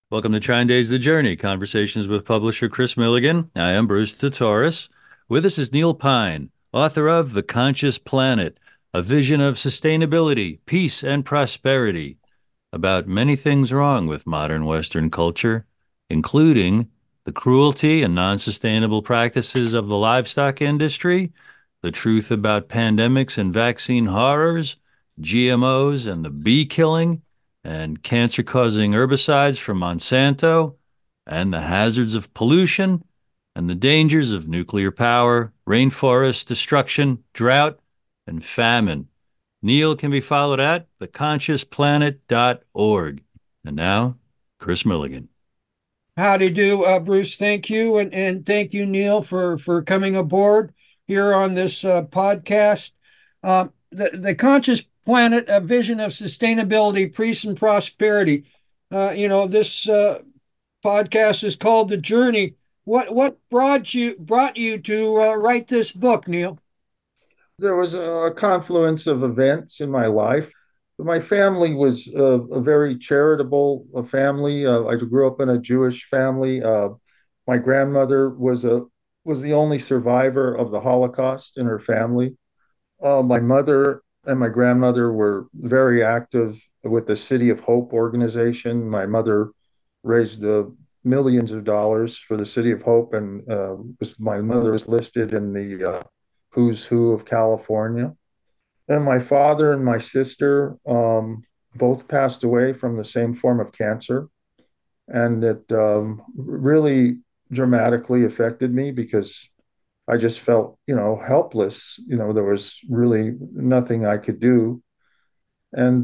Welcome to Trine Days The Journey, conversations with publisher Chris Milligan. I am Bruce Tatoris. With us is Neil Pine, author of The Conscious Planet, a vision of sustainability, peace, and prosperity, about many things wrong with modern Western culture, including the cruelty and non-sustainable practices of the livestock industry, the truth about pandemics and vaccine horrors, GMOs and the bee killing, and cancer causing herbicides from Monsanto, and the hazards of pollution, and the dangers of nuclear power, rainforest destruction, drought, and famine. Neil can be followed at theconsciousplanet.org. And now, Chris Milligan. Howdy do, Bruce. Thank you. And thank you, Neil, for coming aboard here on this podcast. The Conscious Planet, a vision of sustainability, peace, and prosperity. This podcast is called The Journey. What brought you to write this book, Neil? There was a confluence of events in my life. My family was a very charitable family. I grew up in a Jewish family. My grandmother was the only survivor of the Holocaust in her family. My mother and my grandmother were very active with the City of Hope organization. My mother raised millions of dollars for the City of Hope, and my mother was listed in the who's who of California. And my father and my sister both passed away from the same form of cancer. And it really dramatically affected me because I just felt, helpless. There was really nothing I could do. And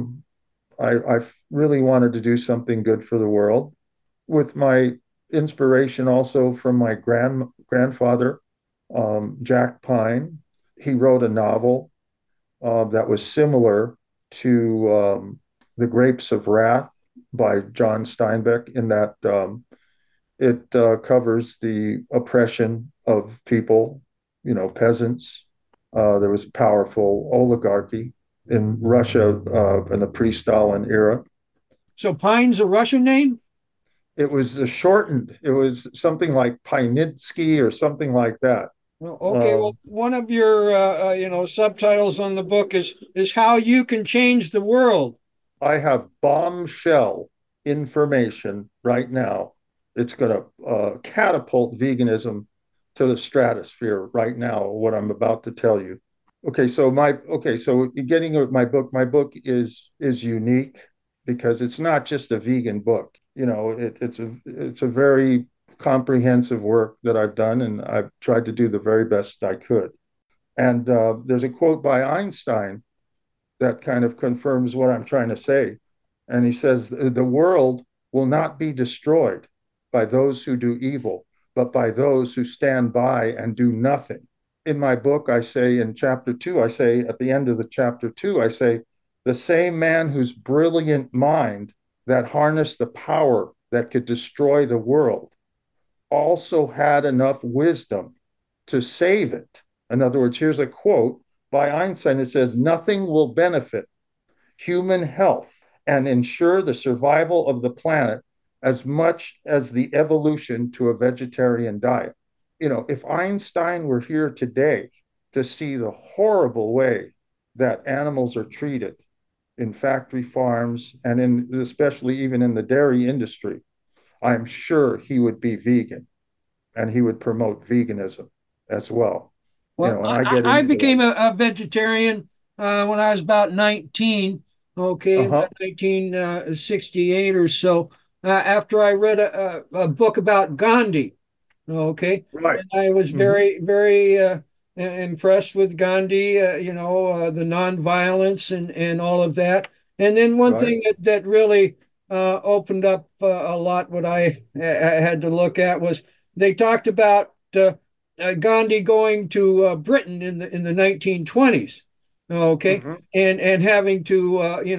I really wanted to do something good for the world with my inspiration also from my grandfather, Jack Pine. He wrote a novel that was similar to The Grapes of Wrath by John Steinbeck, in that it covers the oppression of people, peasants. There was a powerful oligarchy in Russia in the pre-Stalin era. So Pine's a Russian name? It was shortened. It was something like Pinitsky or something like that. Well, okay. Um, Well, one of your subtitles on the book is how you can change the world. I have bombshell information right now. It's going to catapult veganism to the stratosphere right now. What I'm about to tell you. So getting at my book is unique because it's not just a vegan book. It's a very comprehensive work that I've done, and I've tried to do the very best I could. And there's a quote by Einstein that kind of confirms what I'm trying to say. And he says, the world will not be destroyed by those who do evil, but by those who stand by and do nothing. In my book, I say in chapter two, I say at the end of the chapter two, I say, the same man whose brilliant mind that harnessed the power that could destroy the world also had enough wisdom to save it. In other words, here's a quote by Einstein. It says, nothing will benefit human health and ensure the survival of the planet as much as the evolution to a vegetarian diet. If Einstein were here today to see the horrible way that animals are treated in factory farms and especially even in the dairy industry, I'm sure he would be vegan and he would promote veganism as well. Well, And I get I into that. became a vegetarian when I was about 19, okay, Uh-huh. about 1968 or so, after I read a book about Gandhi, okay. Right. And I was Mm-hmm. very, very impressed with Gandhi, the nonviolence and all of that. And then one Right. thing that really opened up a lot what I had to look at was they talked about Gandhi going to Britain in the 1920s, okay, Mm-hmm. and having to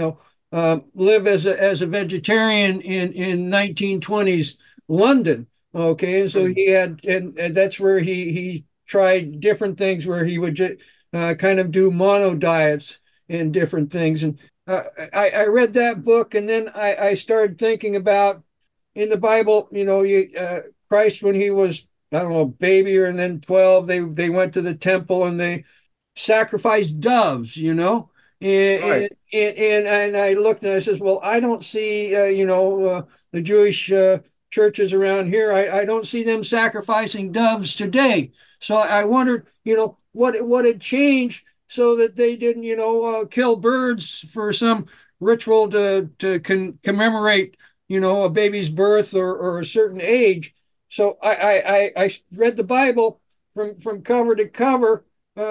live as a vegetarian in 1920s London, okay, and so he had and that's where he tried different things where he would just kind of do mono diets and different things, and I read that book, and then I started thinking about in the Bible, Christ, when he was, I don't know, a baby or and then 12, they went to the temple and they sacrificed doves, Right. And I looked and I says, well, I don't see, the Jewish churches around here. I don't see them sacrificing doves today. So I wondered, what had changed so that they didn't, kill birds for some ritual to commemorate, a baby's birth or a certain age. So I read the Bible from cover to cover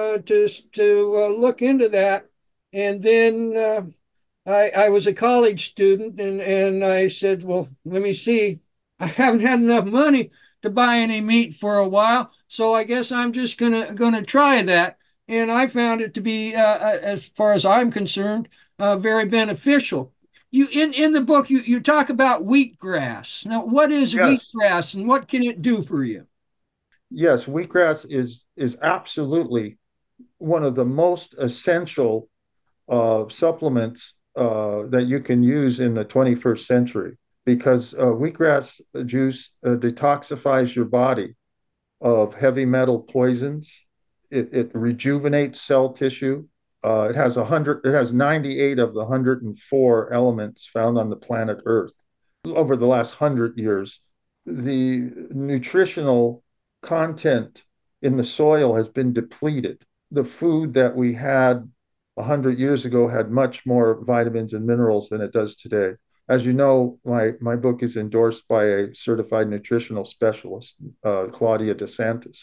to look into that. And then I was a college student, and I said, well, let me see. I haven't had enough money to buy any meat for a while, so I guess I'm just gonna try that. And I found it to be, as far as I'm concerned, very beneficial. You in the book you talk about wheatgrass. Now, what is Yes. wheatgrass, and what can it do for you? Yes. Wheatgrass is absolutely one of the most essential supplements that you can use in the 21st century because wheatgrass juice detoxifies your body of heavy metal poisons. It rejuvenates cell tissue. It has 98 of the 104 elements found on the planet Earth. Over the last 100 years, the nutritional content in the soil has been depleted. The food that we had 100 years ago had much more vitamins and minerals than it does today. As you know, my book is endorsed by a certified nutritional specialist, Claudia DeSantis.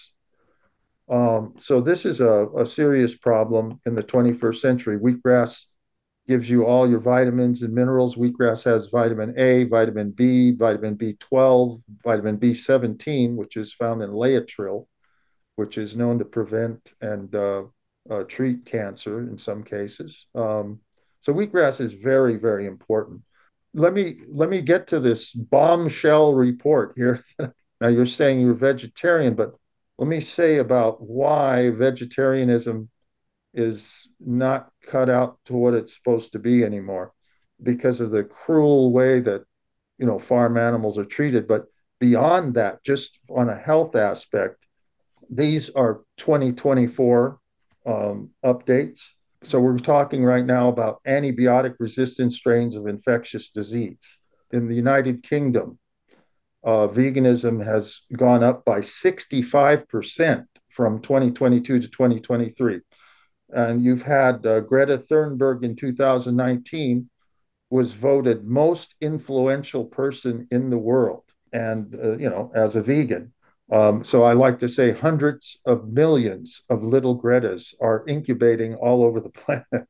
So this is a serious problem in the 21st century. Wheatgrass gives you all your vitamins and minerals. Wheatgrass has vitamin A, vitamin B, vitamin B12, vitamin B17, which is found in Laetrile, which is known to prevent and treat cancer in some cases. So wheatgrass is very, very important. Let me get to this bombshell report here. Now you're saying you're vegetarian, but let me say about why vegetarianism is not cut out to what it's supposed to be anymore because of the cruel way that farm animals are treated. But beyond that, just on a health aspect, these are 2024 updates. So we're talking right now about antibiotic resistant strains of infectious disease. In the United Kingdom, veganism has gone up by 65% from 2022 to 2023. And you've had Greta Thunberg in 2019 was voted most influential person in the world, and as a vegan. So I like to say hundreds of millions of little Gretas are incubating all over the planet.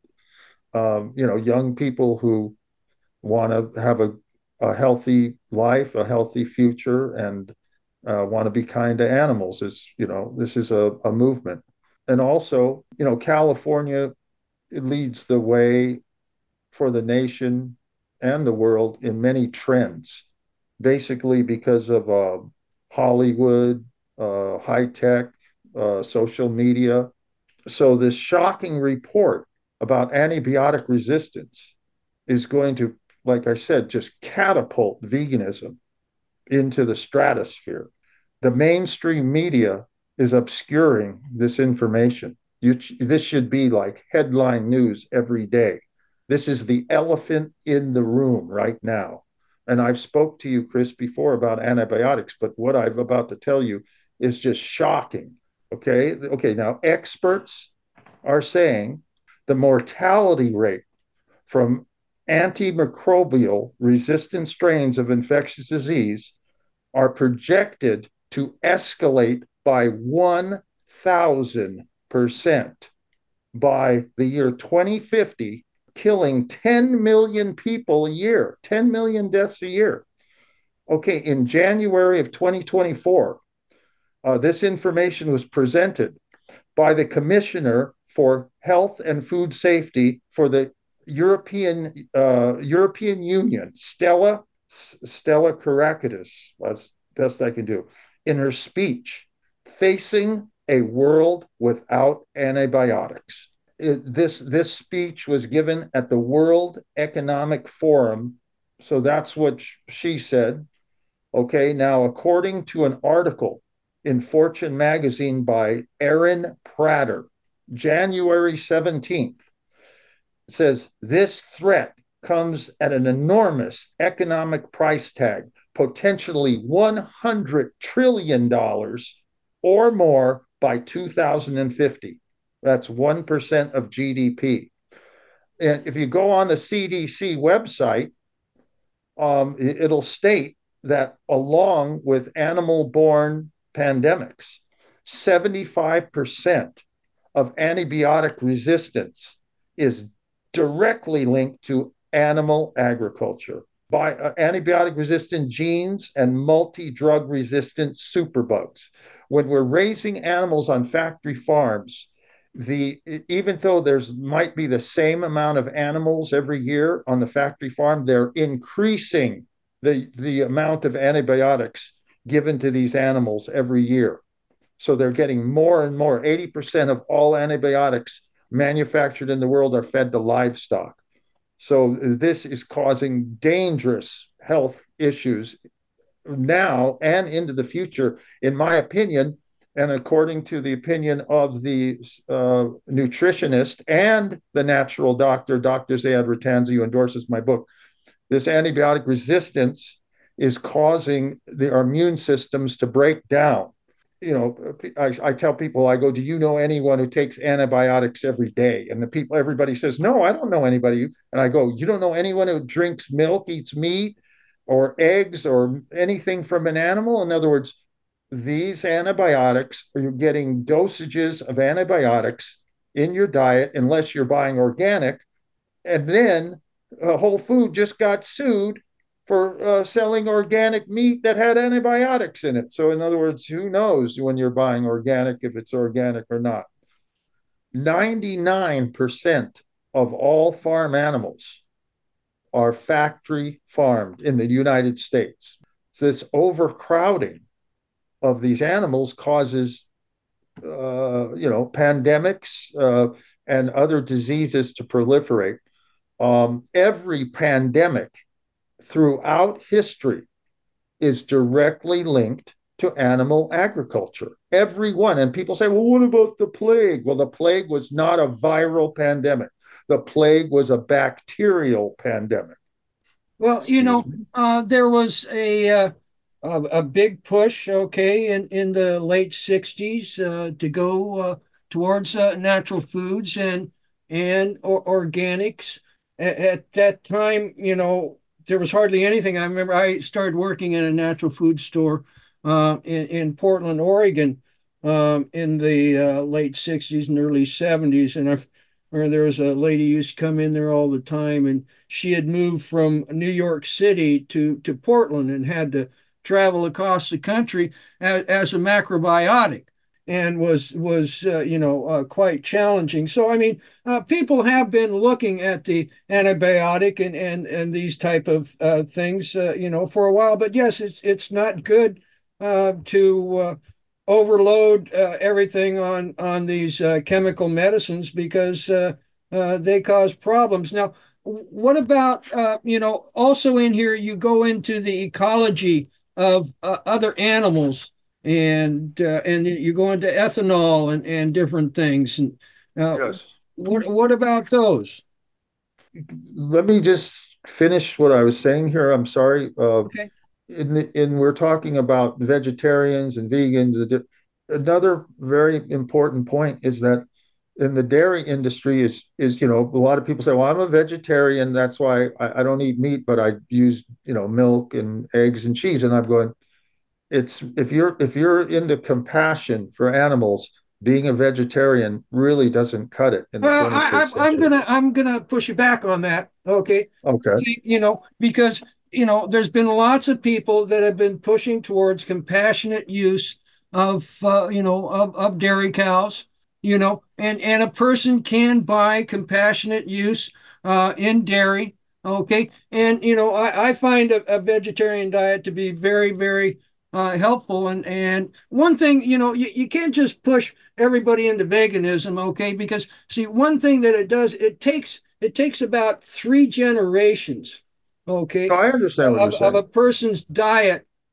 Young people who want to have a healthy life, a healthy future, and want to be kind to animals. This is a movement. And also, California leads the way for the nation and the world in many trends, basically because of Hollywood, high tech, social media. So, this shocking report about antibiotic resistance is going to, like I said, just catapult veganism into the stratosphere. The mainstream media is obscuring this information. This should be like headline news every day. This is the elephant in the room right now. And I've spoke to you, Chris, before about antibiotics, but what I'm about to tell you is just shocking. Okay. Okay. Now, experts are saying the mortality rate from antimicrobial resistant strains of infectious disease are projected to escalate by 1,000% by the year 2050, killing 10 million people a year, 10 million deaths a year. Okay, in January of 2024, this information was presented by the Commissioner for Health and Food Safety for the European Union, Stella Kyriakides, as best I can do, in her speech, facing a world without antibiotics. This speech was given at the World Economic Forum, so that's what she said. Okay, now, according to an article in Fortune magazine by Aaron Prater, January 17th, says this threat comes at an enormous economic price tag, potentially $100 trillion or more by 2050. That's 1% of GDP. And if you go on the CDC website, it'll state that along with animal borne pandemics, 75% of antibiotic resistance is directly linked to animal agriculture by antibiotic resistant genes and multi drug resistant superbugs. When we're raising animals on factory farms, even though there's might be the same amount of animals every year on the factory farm, they're increasing the amount of antibiotics given to these animals every year. So they're getting more and more. 80% of all antibiotics manufactured in the world are fed to livestock. So this is causing dangerous health issues now and into the future, in my opinion, and according to the opinion of the nutritionist and the natural doctor, Dr. Zayed Rattanzi, who endorses my book. This antibiotic resistance is causing our immune systems to break down. I tell people, I go, do you know anyone who takes antibiotics every day? And everybody says, no, I don't know anybody. And I go, you don't know anyone who drinks milk, eats meat or eggs or anything from an animal? In other words, these antibiotics, you're getting dosages of antibiotics in your diet unless you're buying organic. And then Whole Food just got sued for selling organic meat that had antibiotics in it. So, in other words, who knows when you're buying organic if it's organic or not? 99% of all farm animals are factory farmed in the United States. So, this overcrowding of these animals causes, pandemics and other diseases to proliferate. Every pandemic throughout history is directly linked to animal agriculture. Every one. And people say, well, what about the plague? Well, the plague was not a viral pandemic. The plague was a bacterial pandemic. Well, there was a big push, okay, in the late 60s to go towards natural foods and organics. At that time, there was hardly anything. I remember I started working in a natural food store in Portland, Oregon, in the late 60s and early 70s. And I remember there was a lady who used to come in there all the time, and she had moved from New York City to Portland and had to travel across the country as a macrobiotic, and was quite challenging. So I mean, people have been looking at the antibiotic and these type of things, for a while. But yes, it's not good to overload everything on these chemical medicines, because they cause problems. Now, what about also in here you go into the ecology of other animals, and you go into ethanol and different things. And Yes. what about those? Let me just finish what I was saying here. I'm sorry. Okay. We're talking about vegetarians and vegans. Another very important point is that in the dairy industry is a lot of people say, well, I'm a vegetarian, that's why I don't eat meat, but I use milk and eggs and cheese. And I'm going, it's if you're into compassion for animals, being a vegetarian really doesn't cut it in the Well, 21st I'm century. gonna push you back on that. Okay. Okay. Because there's been lots of people that have been pushing towards compassionate use of of dairy cows, and a person can buy compassionate use in dairy. Okay. And I find a vegetarian diet to be very, very helpful. And one thing, you can't just push everybody into veganism, okay? Because see, one thing that it does, it takes about 3 generations, No, okay, I understand what you're of a saying. person's diet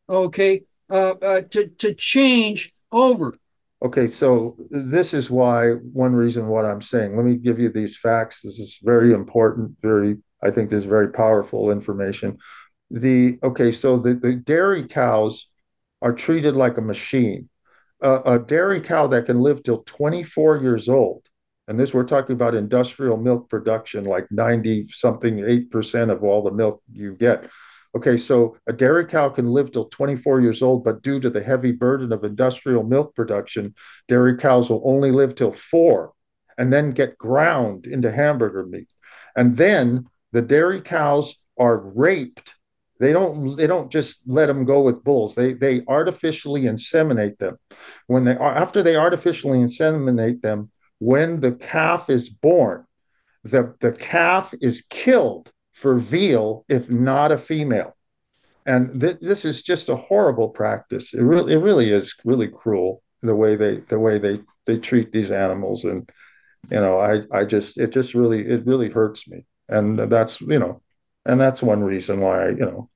okay, to change over. Okay, so this is why one reason what I'm saying. Let me give you these facts. This is very important, I think this is very powerful information. So the dairy cows are treated like a machine. A dairy cow that can live till 24 years old, and this we're talking about industrial milk production, like 90 something 8% of all the milk you get. Okay, so a dairy cow can live till 24 years old, but due to the heavy burden of industrial milk production, dairy cows will only live till 4 and then get ground into hamburger meat. And then the dairy cows are raped. They don't just let them go with bulls. They artificially inseminate them. After they artificially inseminate them, when the calf is born, the calf is killed for veal if not a female. And this is just a horrible practice. It really is really cruel the way they treat these animals. And I just it really hurts me. And that's one reason why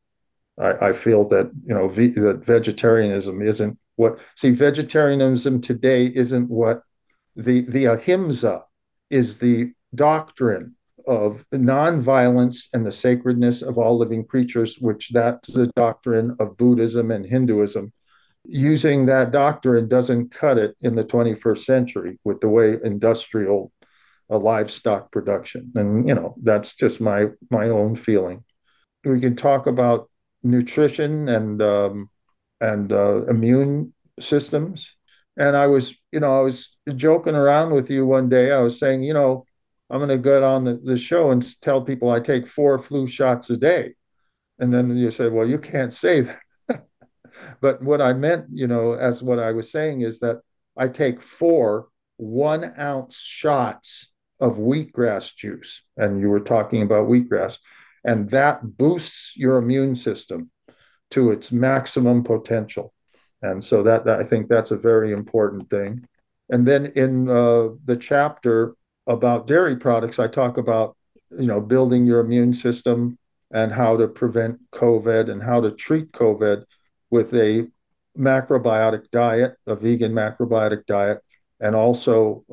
I feel that that vegetarianism isn't what see vegetarianism today isn't what the ahimsa is, the doctrine of nonviolence and the sacredness of all living creatures, which that's the doctrine of Buddhism and Hinduism. Using that doctrine doesn't cut it in the 21st century with the way industrial livestock production. And that's just my own feeling. We can talk about nutrition and immune systems. And I was joking around with you one day. I was saying, I'm going to go on the show and tell people I take 4 flu shots a day. And then you say, well, you can't say that. But what I meant, as what I was saying is that I take 4 1-ounce shots of wheatgrass juice. And you were talking about wheatgrass. And that boosts your immune system to its maximum potential. And so that I think that's a very important thing. And then in the chapter about dairy products, I talk about building your immune system and how to prevent COVID and how to treat COVID with a macrobiotic diet, a vegan macrobiotic diet, and also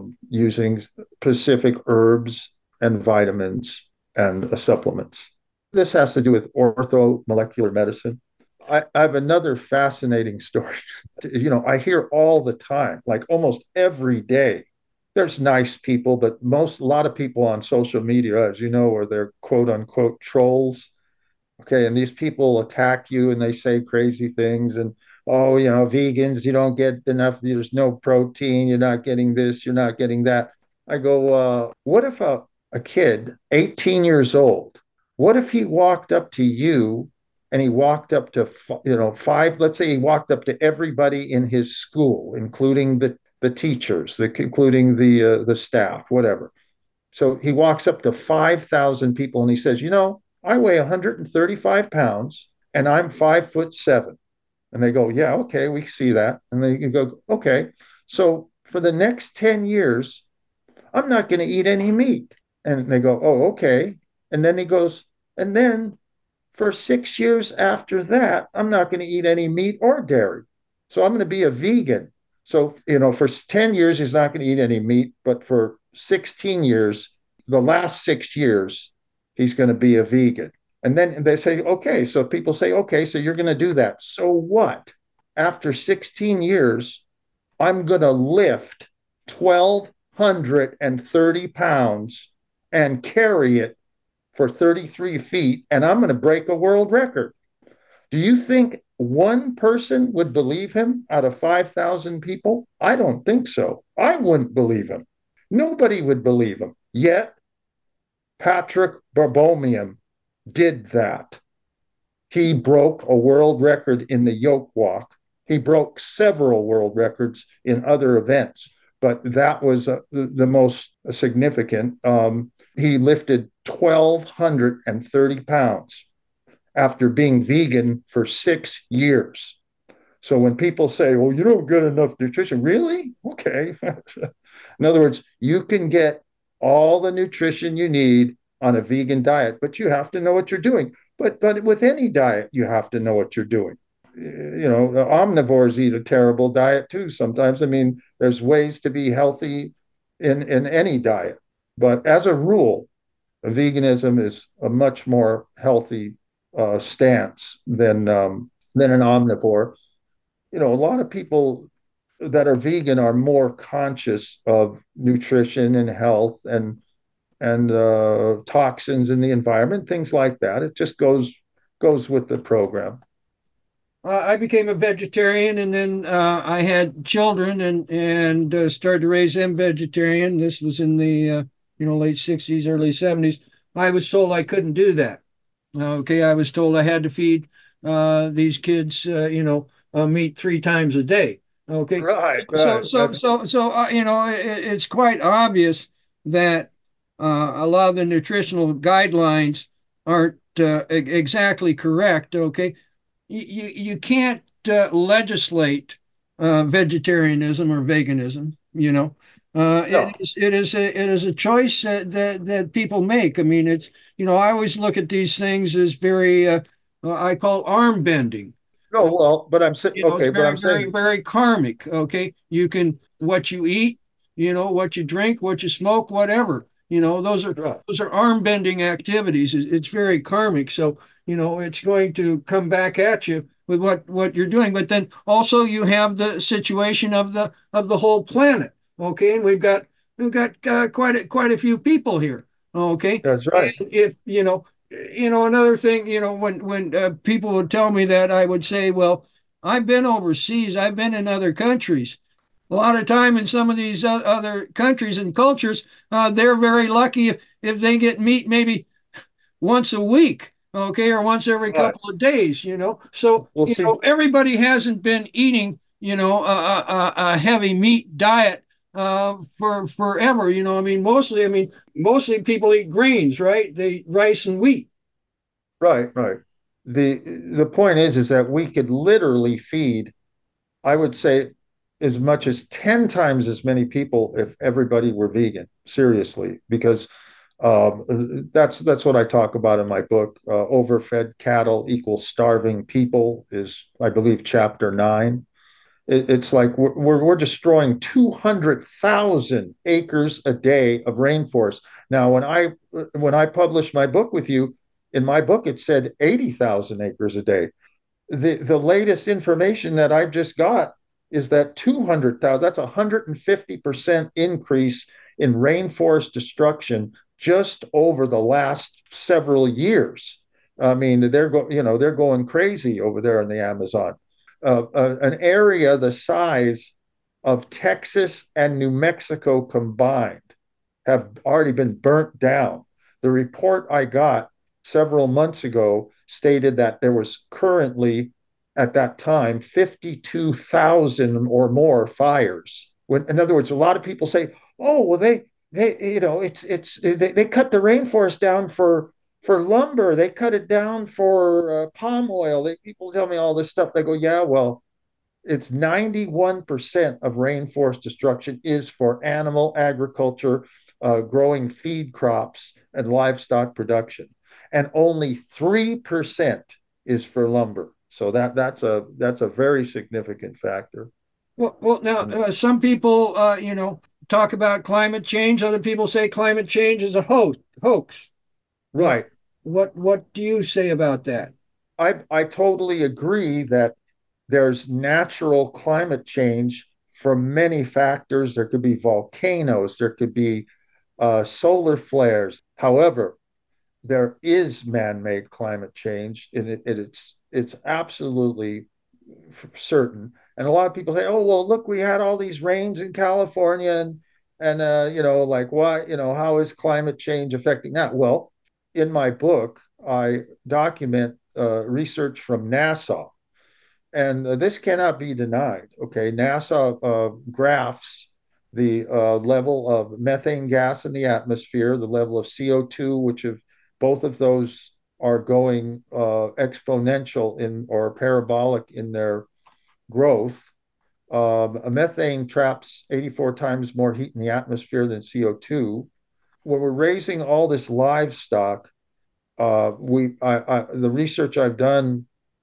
using specific herbs and vitamins and supplements. This has to do with orthomolecular medicine. I have another fascinating story. I hear all the time, like almost every day. There's nice people, but a lot of people on social media, as you know, are they're quote unquote trolls. Okay, and these people attack you and they say crazy things and oh, vegans, you don't get enough, there's no protein, you're not getting this, you're not getting that. I go, what if a kid, 18 years old, what if he walked up to you and he walked up to 5, let's say he walked up to everybody in his school, including the teachers, including the staff, whatever. So he walks up to 5,000 people and he says, I weigh 135 pounds and I'm 5'7". And they go, yeah, okay, we see that. And then you go, okay, so for the next 10 years, I'm not going to eat any meat. And they go, oh, okay. And then he goes, and then for 6 years after that, I'm not going to eat any meat or dairy. So I'm going to be a vegan. So, for 10 years, he's not going to eat any meat, but for 16 years, the last 6 years, he's going to be a vegan. And then they say, okay, so people say, okay, so you're going to do that. So what? After 16 years, I'm going to lift 1,230 pounds and carry it for 33 feet, and I'm going to break a world record. Do you think one person would believe him out of 5,000 people? I don't think so. I wouldn't believe him. Nobody would believe him. Yet, Patrick Barbomian did that. He broke a world record in the yoke walk. He broke several world records in other events, but that was the most significant. He lifted 1,230 pounds after being vegan for 6 years. So when people say, well, you don't get enough nutrition, really? Okay. In other words, you can get all the nutrition you need on a vegan diet, but you have to know what you're doing. But with any diet, you have to know what you're doing. omnivores eat a terrible diet too sometimes. I mean, there's ways to be healthy in any diet, but as a rule, veganism is a much more healthy stance than an omnivore. A lot of people that are vegan are more conscious of nutrition and health and toxins in the environment, things like that. It just goes with the program. I became a vegetarian, and then I had children, and started to raise them vegetarian. This was in the late '60s, early '70s. I was told I couldn't do that. Okay, I was told I had to feed these kids, meat 3 times a day. Okay, Right, so right. so so so it's quite obvious that a lot of the nutritional guidelines aren't exactly correct. Okay, you can't legislate vegetarianism or veganism. No, It is a choice that people make. I mean, I always look at these things as very I call arm bending. no. Well, but I'm saying It's okay, but very, I'm very, saying very karmic. Okay. You can, what you eat, what you drink, what you smoke, whatever, those are, right, those are arm bending activities. It's very karmic. So, it's going to come back at you with what you're doing. But then also you have the situation of the whole planet. Okay. And we've got quite a few people here. Okay. that's right. And if, another thing, when people would tell me that, I would say, well, I've been overseas, I've been in other countries. A lot of time in some of these other countries and cultures, they're very lucky if they get meat maybe once a week, okay, or once every Right. couple of days, So, Well, see, everybody hasn't been eating, a heavy meat diet for forever. I mean, mostly people eat grains, right? They eat rice and wheat. right, right. The point is that we could literally feed, I would say, as much as 10 times as many people if everybody were vegan, seriously, because that's what I talk about in my book. Overfed cattle equals starving people is, I believe, chapter 9. It's like we're destroying 200,000 acres a day of rainforest. Now, when I published my book with you, in my book it said 80,000 acres a day. The latest information that I've just got is that 200,000, that's a 150% increase in rainforest destruction just over the last several years. I mean, they're going crazy over there in the Amazon. An area the size of Texas and New Mexico combined have already been burnt down. The report I got several months ago stated that there was currently, at that time, 52,000 or more fires. In other words, a lot of people say, "Oh, well, they cut the rainforest down for lumber. They cut it down for palm oil." People tell me all this stuff. They go, "Yeah, well, it's 91% of rainforest destruction is for animal agriculture, growing feed crops and livestock production, and only 3% is for lumber." So that's a very significant factor. Well, now And some people, talk about climate change. Other people say climate change is a hoax. Uh, right, what do you say about that? I totally agree that there's natural climate change from many factors. There could be volcanoes, there could be solar flares. However, there is man-made climate change, and it's absolutely certain. And a lot of people say, "Oh, well, look, we had all these rains in California, and like why, how is climate change affecting that?" Well, in my book, I document research from NASA, and this cannot be denied. Okay, NASA graphs the level of methane gas in the atmosphere, the level of CO2, which have both of those are going exponential in or parabolic in their growth. A methane traps 84 times more heat in the atmosphere than CO2. When we're raising all this livestock, the research I've done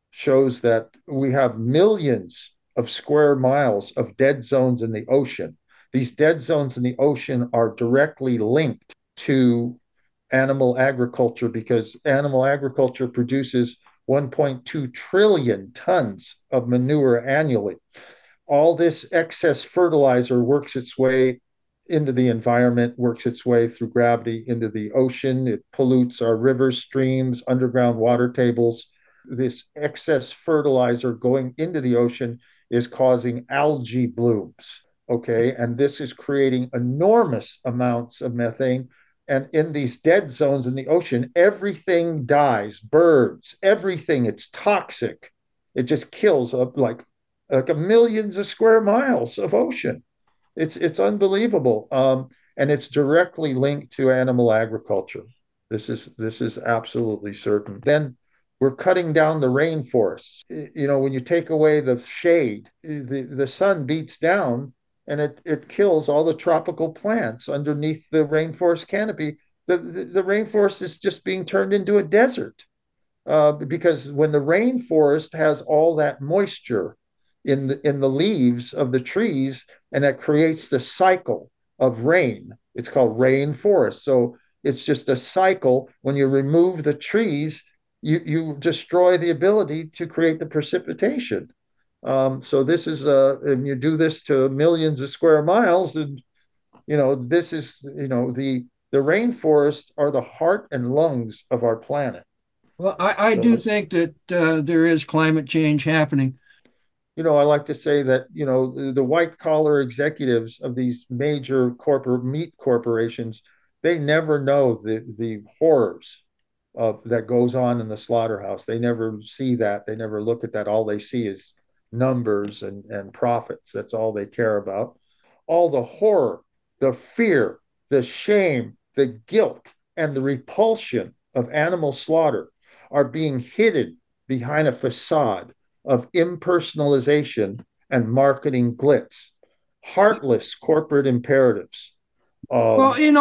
shows that we have millions of square miles of dead zones in the ocean. These dead zones in the ocean are directly linked to animal agriculture because animal agriculture produces 1.2 trillion tons of manure annually. All this excess fertilizer works its way into the environment, works its way through gravity into the ocean. It pollutes our rivers, streams, underground water tables. This excess fertilizer going into the ocean is causing algae blooms. Okay. And this is creating enormous amounts of methane. And in these dead zones in the ocean, everything dies, birds, everything. It's toxic. It just kills like a millions of square miles of ocean. It's unbelievable, and it's directly linked to animal agriculture. This is absolutely certain. Then we're cutting down the rainforests. You know, when you take away the shade, the sun beats down and it kills all the tropical plants underneath the rainforest canopy. The rainforest is just being turned into a desert because when the rainforest has all that moisture in the leaves of the trees, and that creates the cycle of rain. It's called rainforest. So it's just a cycle. When you remove the trees, you destroy the ability to create the precipitation. So this is and you do this to millions of square miles, and this is the rainforests are the heart and lungs of our planet. Well, I do So think that there is climate change happening. I like to say that, the white collar executives of these major corporate meat corporations, they never know the horrors of that goes on in the slaughterhouse. They never see that. They never look at that. All they see is numbers and profits. That's all they care about. All the horror, the fear, the shame, the guilt, and the repulsion of animal slaughter are being hidden behind a facade of impersonalization and marketing glitz, heartless corporate imperatives. Well, Um,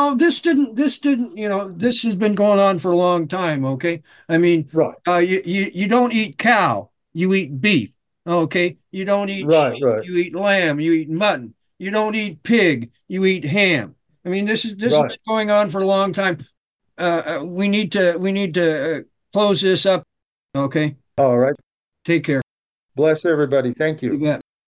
this has been going on for a long time. Okay. I mean, right, you don't eat cow, you eat beef. Okay. You don't eat right, sheep, right, you eat lamb, you eat mutton. You don't eat pig, you eat ham. I mean, this has been right. going on for a long time. We need to close this up. Okay. All right. Take care. Bless everybody. Thank You you. bet.